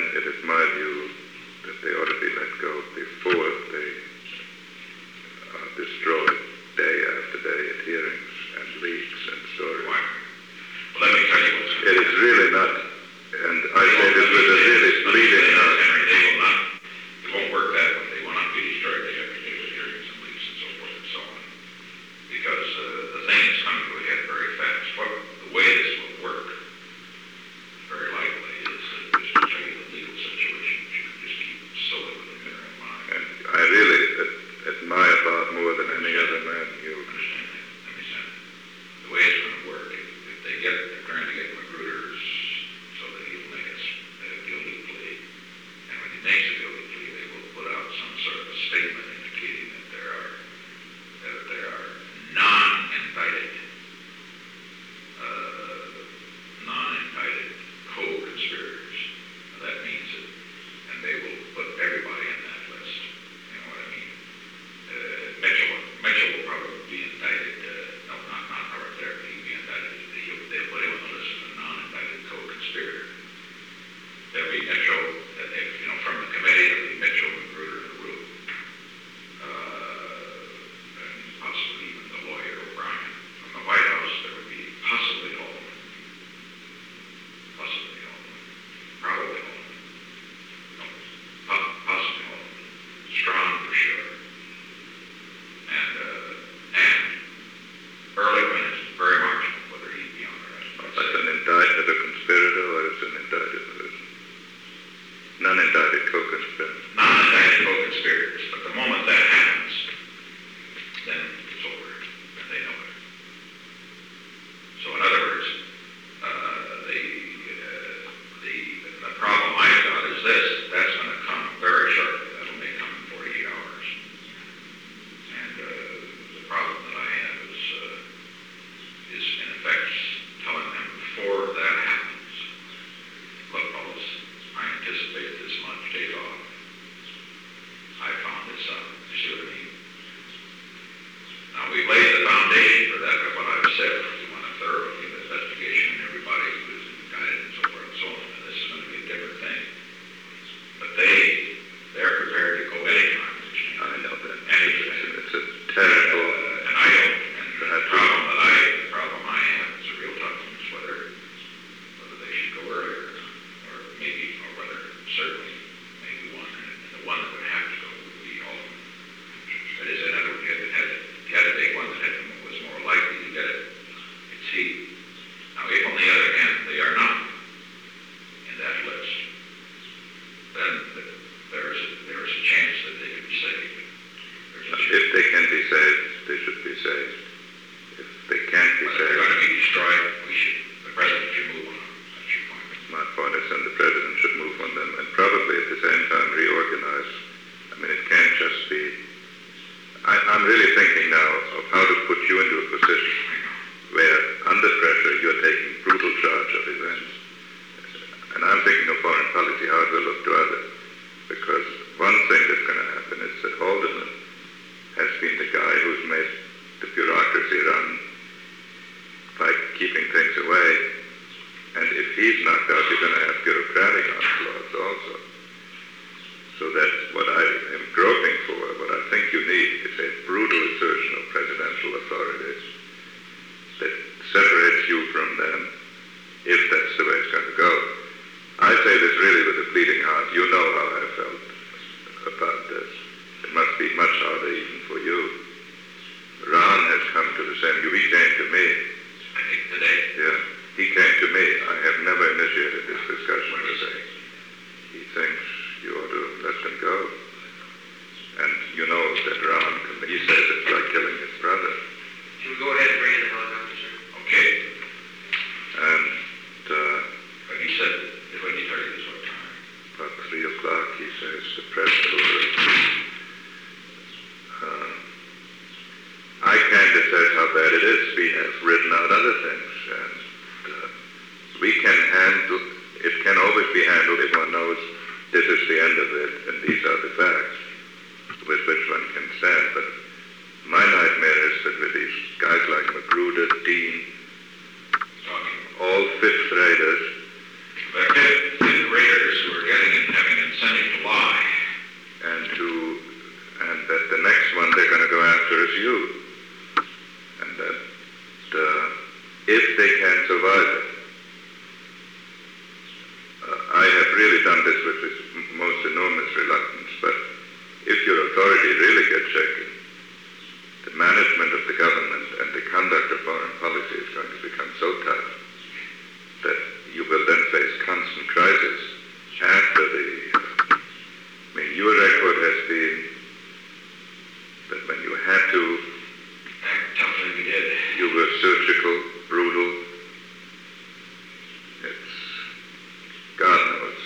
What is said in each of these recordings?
it is my view that they ought to be let go before they are destroyed day after day at hearings and leaks and stories. Why? Well, let me tell you what's It is really not, and I say this with a really bleeding heart. Henry, they will not, it won't work that way. They will not be destroyed day after day with hearings and leaks and so forth and so on. Because the thing is coming to a head very fast. The way this will work, very likely, is just to tell you the legal situation. You can just keep solidly in your mind. And I really admire Bob more than any other man you Understand that? Understand that? The way it's going to work, if they're trying to get Magruder so that he'll make a guilty plea, and when he makes a guilty plea, they will put out some sort of a statement indicating that there are non-indicted co-conspirators. Now, that means that, and they will put everybody in that list. You know what I mean? Mitchell will probably be indicted. No, not Robert there, but he'll be indicted. They'll put him on the list as a non-indicted co-conspirator. There'll be Mitchell, from the committee, there'll be Mitchell, Magruder, and Root. And possibly even the lawyer O'Brien. From the White House, there would be possibly Haldeman. Possibly Haldeman. Probably Haldeman. No, possibly Haldeman. Strong for sure. And Ehrlichman is very marginal whether he'd be on the rest. That's an indicted a conspirator or is an indicted person? Non-indicted co-conspirator. Non-indicted co-conspirators. But the moment that happens, then it's over. And they know it. So in other words, the problem I've got is this. That's going to come very shortly. That may come in 48 hours. And the problem that I have is in effect telling them before that happens, look, fellas, I anticipate this much days off. I found this out. You see what I mean? Now, we've laid the foundation for that by what I've said. We want a thorough investigation and everybody who is indicted and so forth and so on. And this is going to be a different thing. But they're prepared to go anytime. I know that. Anything. It's a terrible... And I don't. And the problem I have is a real tough one is whether they should go earlier or whether certainly maybe one. And the one that would have to go would be Haldeman. That is, in other words, you had to take one that was more likely to get it. It's he. Now, if on the other hand they are not in that list, then there is a chance that they could be saved. If they can be saved, they should be saved. If they can't be But if saved... they're going to be destroyed, the president should move on them. That's your point. My point is, and the president should move on them and probably at the same time reorganize. I mean, it can't just be... I'm really thinking now of how to put you into a position where, under pressure, you're taking brutal charge of events. And I'm thinking of foreign policy, how it will look to others. Because one thing that's going to happen is that Haldeman has been the guy who's made the bureaucracy run by keeping things away. And if he's knocked out, you're going to have bureaucratic onslaughts also. So that's what I am groping for. What I think you need is a brutal assertion of presidential authorities that separates you from them, if that's the way it's going to go. I say this really with a bleeding heart. You know how I felt about this. It must be much harder even for you. Ron has come to the same. He came to me. I think today. Yeah, he came to me. I have never initiated this discussion today. He thinks you ought to let them go. And you know that Ron, he says it's like killing his brother. Can we go ahead and bring in the helicopter, sir? Okay. And But he said, when he told you this what time? about 3 o'clock, he says, the president will... I can't assess how bad it is. We have written out other things, and we can handle... It can always be handled if one knows this is the end of it, and these are the facts with which one can stand. But my nightmare is that with these guys like Magruder, Dean, all fifth graders... But fifth graders who are getting with this most enormous reluctance, but if your authority really gets shaken, the management of the government and the conduct of foreign policy is going to become so tough that you will then face constant crisis after the... I mean, your record has been that when you had to... Act toughly we did. You were surgical, brutal. It's... God knows.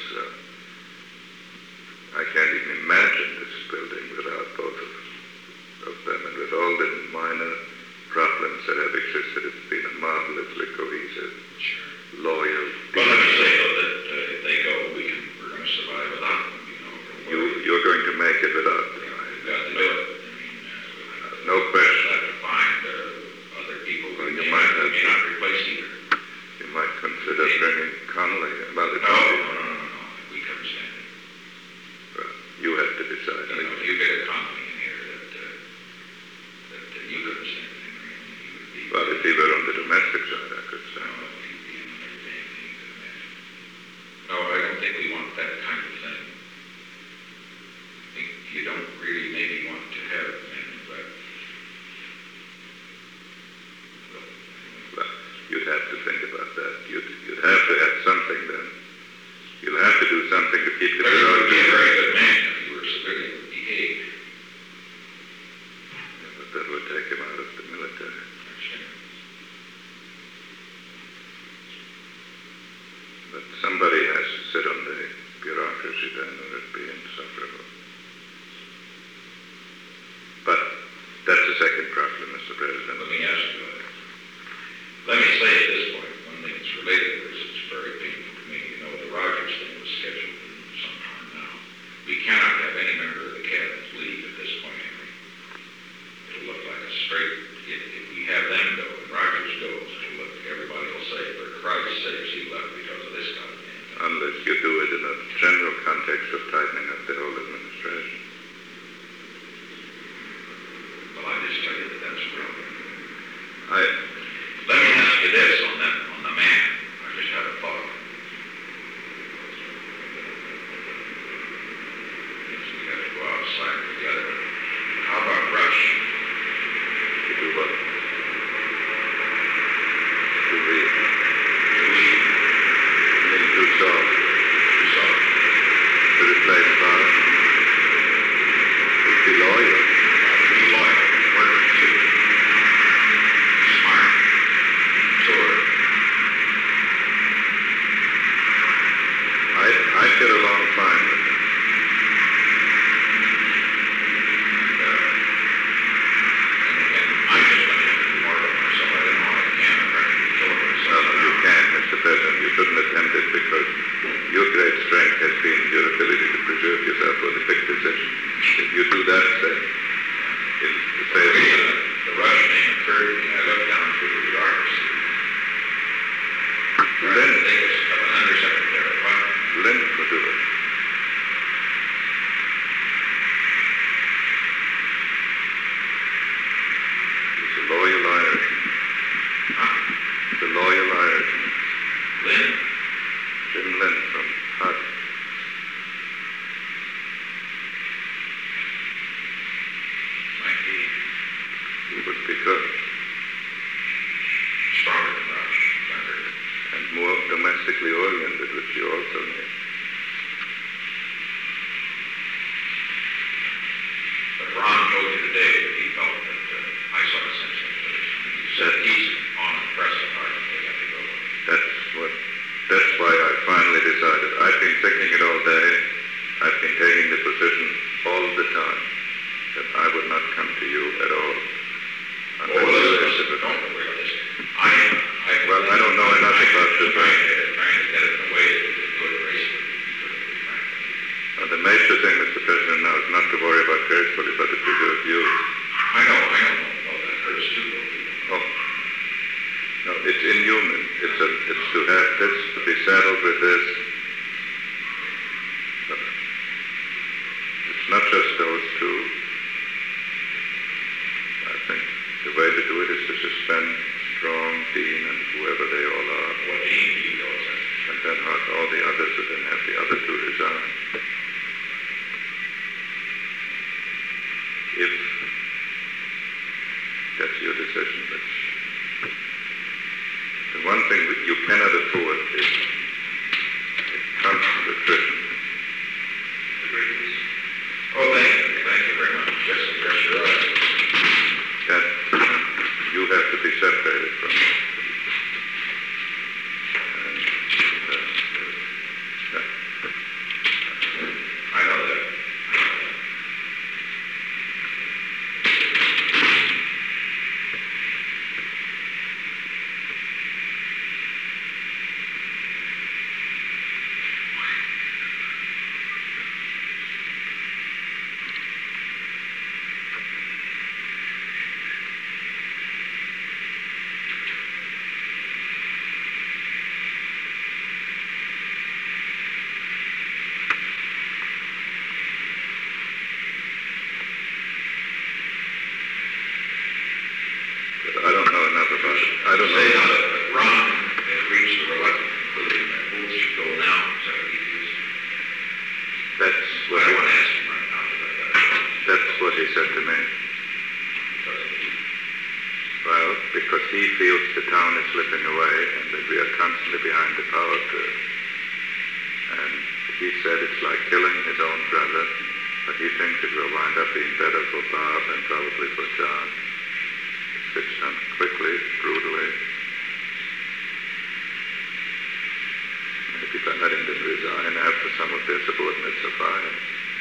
I can't even imagine this building without both of them, and with all the minor problems that have existed, it's been a marvelously cohesive, loyal... Well, let me say, though, that if they go, we're going to survive without them, you know. You're going to make it without them. We've got to do it. I mean, no question. We'll have to find other people who Well, you may might not have- replace either. You might consider bringing Connolly. Well, No. We couldn't stand it. Well, you have to decide. You know, if you get a company in here that you couldn't stand it, he would be... Well, if he were on the domestic side, I could stand it. He'd be in everything you could imagine. No, I don't think we want that kind of thing. I think you don't really maybe want to have men, but... Well, you'd have to think about that. You'd have to have something then. You'll have to do something to keep the But he would be a very bureaucracy. good man if he were civilian, would behave. Yeah, but that would take him out of the military. But somebody has to sit on the bureaucracy then, or it'd be insufferable. But that's the second problem, Mr. President. Let me ask you, let me say at this point, one thing that's related to this, it's very painful to me. You know, the Rogers thing was scheduled sometime now. We cannot have any member of the cabinet leave at this point, Henry. It'll look like a straight, if we have them go and Rogers goes, it'll look, everybody will say, for Christ's sake, he left because of this goddamn thing. Unless you do it in a general context of tightening up the whole administration. Well, I just tell you that that's a problem. I Let me ask you this on the man. I just had a thought. Yes, we got to go outside together. How about Rush? to do what? To read. To solve. To replace power. To be loyal. Work with you. Smart. Sure. I get along fine with him. And again, I just went into the more of myself. I didn't know I can. I'm ready to kill No, myself. you can't, Mr. President. You shouldn't attempt it because your great strength has been your ability to preserve yourself for the big decision. If you do that, then it's the The reason same. the Rush name occurred to me, I looked down through the bureaucracy. Lynn, They was of an undersecretary. What? Lynn will do it. He's a loyal Irishman. Huh? He's a loyal Irishman. Lynn? Jim Lynn from Hutt. Might be He would be good stronger than Rush. Younger. and more domestically oriented, which you also need. But Ron told you today that he felt that I saw the sense of it. He said he's on the press of ours and they have to go. That's why I finally decided. I've been thinking it all day. I've been taking the position all the time that I would not come to you at all. Oh, listen, don't worry about this. Well, I don't know enough about this. Trying to get it in a way that we could do it gracefully. Now, the major thing, Mr. President, now is not to worry about gracefully, but to preserve you. I know. Well, that hurts too, though. Oh. No, it's inhuman. It's to have this, to be saddled with this. But it's not just those two. I think the way to do it is to suspend Strong, Dean, and whoever they all are. What team do you go with? And then all the others would then have the other two resign. If that's your decision, but the one thing that you cannot afford is constant attrition. Agree, please. Oh, thank you very much. Yes, you're right. That you have to be separated from. I know that. I don't know enough about it. I don't Say now know. that Ron has reached the reluctant conclusion that Booth should go now, is that what he feels? That's I what don't want to he, ask him right now, because I've got to. that's what he said to me. Well, because he feels the town is slipping away and that we are constantly behind the power curve. And he said it's like killing his own brother, but he thinks it will wind up being better for Bob and probably for John. It's done quickly, brutally. Maybe by letting them resign after some of their subordinates are fired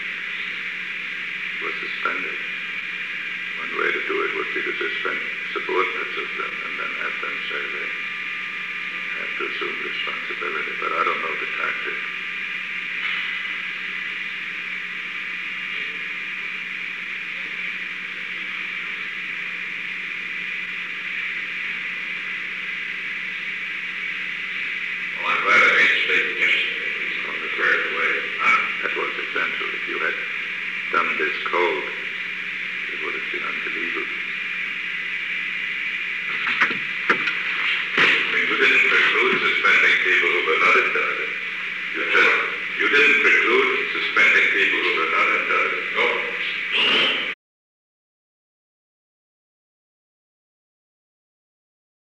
or suspended. One way to do it would be to suspend subordinates of them and then have them say they have to assume responsibility. But I don't know the tactic.